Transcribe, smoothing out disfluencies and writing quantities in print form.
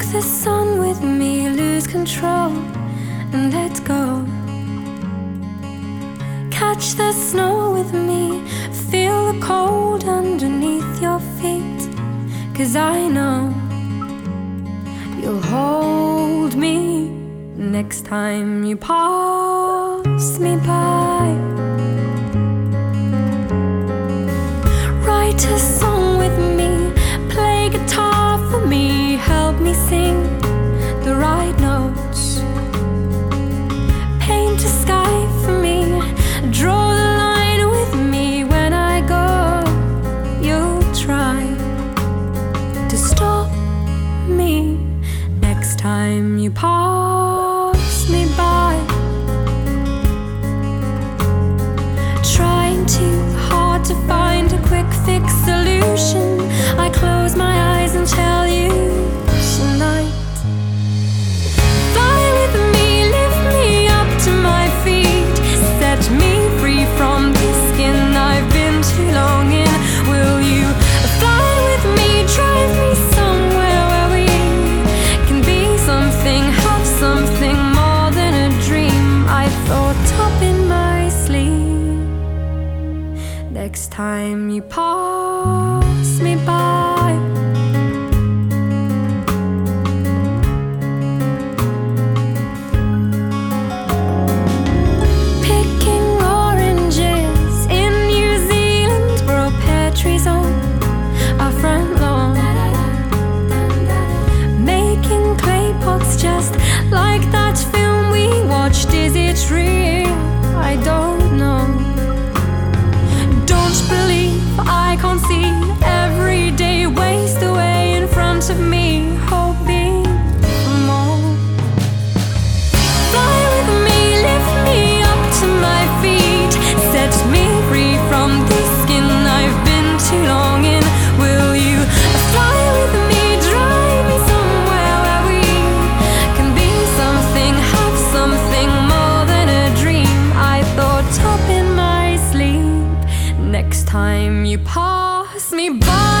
the sun with me, lose control and let go. Catch the snow with me, feel the cold underneath your feet. 'Cause I know you'll hold me next time you pass me by. Write a song with me, play guitar for me, help me sing the right notes. Paint a sky for me, draw the line with me. When I go, you'll try to stop me next time you pass me by. Trying too hard to find a quick fix solution, I close my eyes and tell you tonight. Fly with me, lift me up to my feet, set me free from this skin I've been too long in. Will you fly with me, drive me somewhere where we can be something, have something more than a dream I thought up in my sleep. Next time you pass me by. Picking oranges in New Zealand, where a pear trees on our front lawn. Making clay pots just like that film we watched. Is it real? I don't know. Don't believe I can't see every day waste away in front of me, hoping for more. Fly with me, lift me up to my feet, set me free from this skin I've been too long in. Will you fly with me, drive me somewhere where we can be something, have something more than a dream I thought up in my sleep. Next time you pass me by.